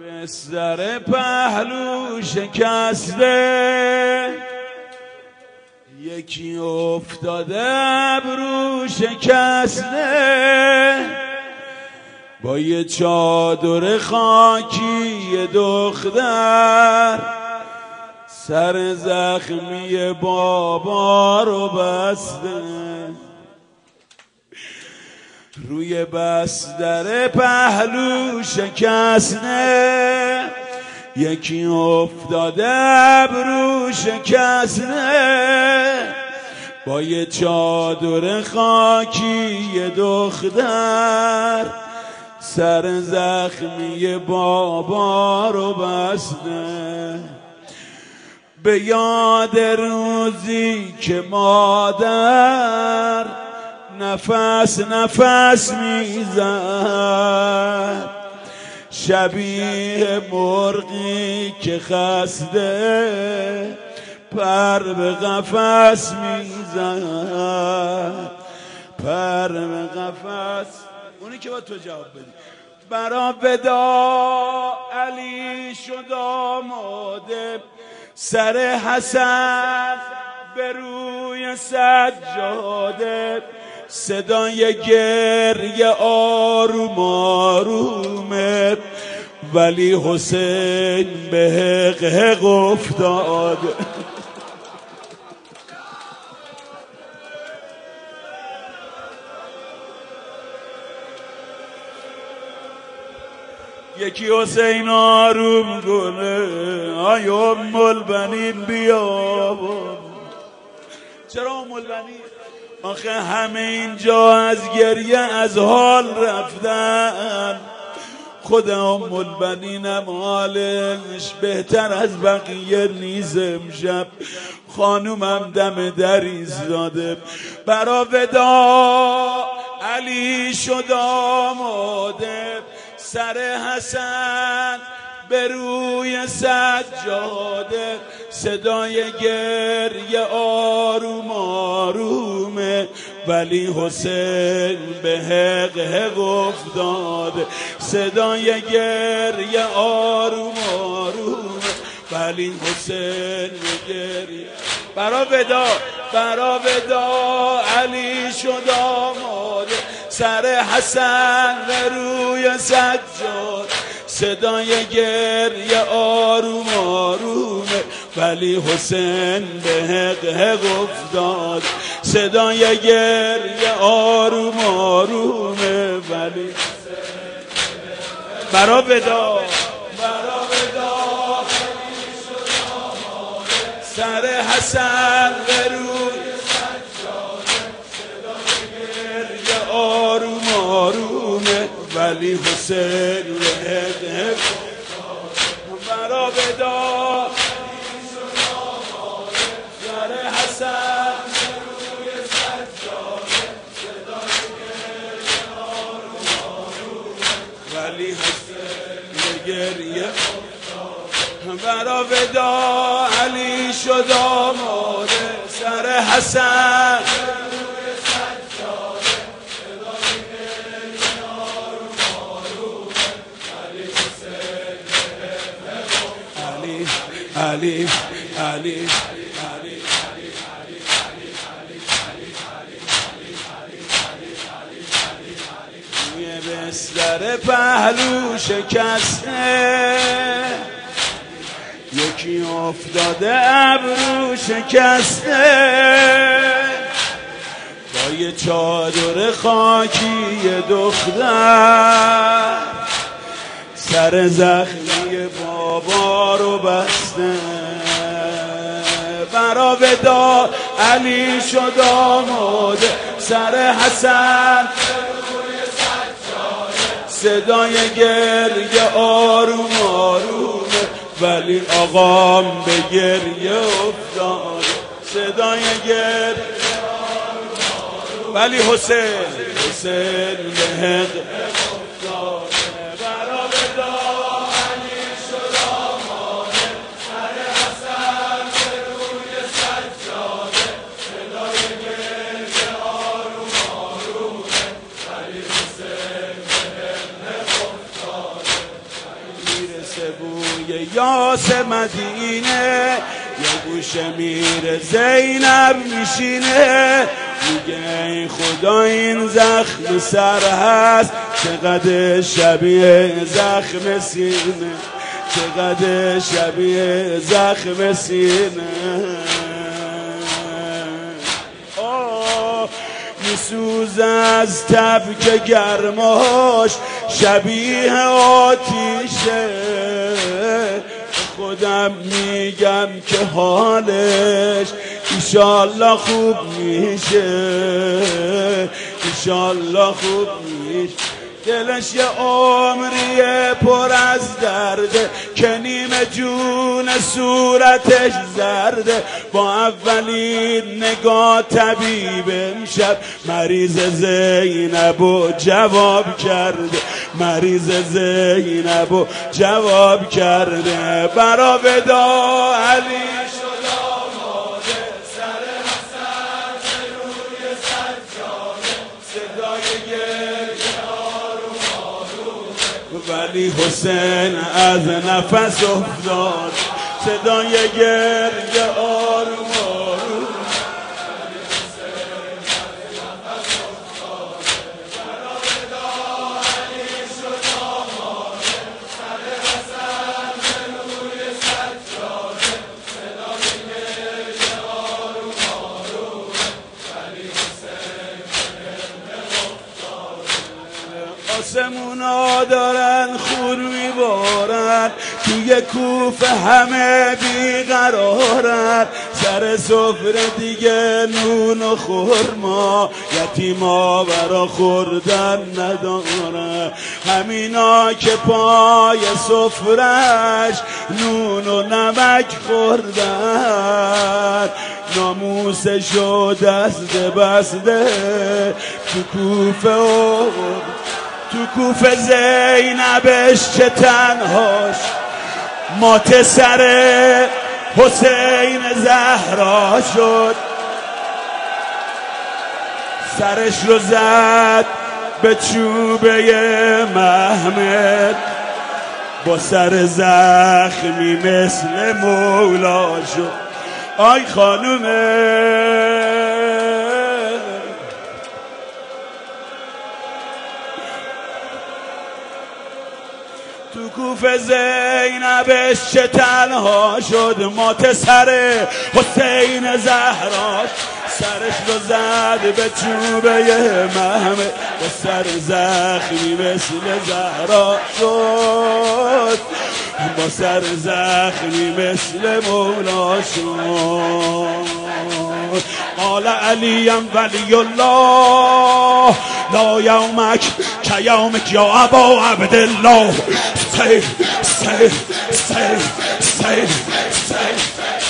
بستر پهلو شکسته، یکی افتاده ابرو شکسته، با یه چادر خاکی یه دختر سر زخمی بابا رو بسته. روی بستر پهلو شکسته، یکی افتاده ابرو شکسته، با یه چادر خاکی یه دختر سر زخمی بابا رو بسته. به یاد روزی که مادر نفس نفس میزد، شبیه مرغی که خسته پر به قفس میزد، پر به قفس. اونی که باید تو جواب بدی. برا ودا علی شد آماده، سر حسن به روی سجاده، صدای گریه آروم آرومه، ولی حسین به حق حق افتاده. یکی حسین آروم کنه، آی ام البنین بیا. چرا ام البنین؟ آخه همه اینجا از گریه از حال رفتن، خود ام البنینم حالش بهتر از بقیه نیست. امشب خانومم دم در ایستاده، برا ودا علی شد آماده، سر حسن به روی سجاده، صدای گریه آروم آرومه، ولی حسین به حق حق افتاده. صدای گریه آروم آرومه، ولی حسین به گریه. برا ودا علی شد آماده، سر حسن به روی سجاده، صدای گریه آروم آرومه، ولی حسین به حق حق افتاد. صدای گریه آروم آرومه، ولی برا ودا سر حسن به روی سجاده، صدای گریه آروم آرومه، ولی حسین به حق حق برا ودا سر حسن به روی سجاده، صدای گریه آروم آرومه، ولی حسین به گریه برا ودا علی شد آماده، سر حسن به روی سجاده، صدای گریه آروم آرومه، ولی حسین علی روی بستر پهلو شکسته، یکی افتاده ابرو شکسته، با یه چادر خاکی یه دختر سر زخمی بابا رو بسته. برا ودا علی شد آماده، سر حسن صدای گریه آروم آرومه، ولی آقام به گریه افتاد. صدای گریه آروم آرومه، ولی حسین به حق افتاد. برا ودا علی شد آماده، سر حسن به روی سجاده، صدای گریه آروم آرومه، ولی حسین به حق افتاد. میرسه بوی یاس مدینه، یه گوشه میره زینب میشینه، میگه ای خدا این زخم سر هست، چقدر شبیه زخم سینه، چقدر شبیه زخم سینه. میسوز از تب که گرماش شبیه آتیشه، خودم میگم که حالش ایشالله خوب میشه، ایشالله خوب میشه. دلش یه عمریه پر از درده که نیمه جون صورتش زرده، با اولین نگاه طبیب امشب مریض زینبو جواب کرده، مریض زینبو جواب کرده. برا ودا علی شد آماده، سر حسن روی سجاده، صدای گریه ولی حسین از نفس افتاد، صدای گریه آروم آروم. ولی حسین از نفس افتاد، برا ودا علی شد آماده، سر حسن روی سجاده، صدای گریه آروم آروم. ولی حسین آسمونا دارن خور میبارن، توی کوفه همه بیقرارن، سر سفره دیگه نون و خورما، یتیما برا خوردن ندارن، همینا که پای سفرش نون و نمک خوردن، ناموسشو دست بسته تو کوفه تو کوفه زینبش چه تنهاش، مات سر حسین زهرا شد، سرش رو زد به چوبه محمد، با سر زخمی مثل مولا شد. آی خانومه تو کوفه زینبش چه تنها شد، مات سر حسین زهرا، سرش رو زد به چوبه محمد، با سر زخمی مثل زهرا شد، با سر زخمی مثل مولا شد. قال علیم ولی الله لا یومک که یومک یا ابا عبدالله. سیف سیف سیف سیف سیف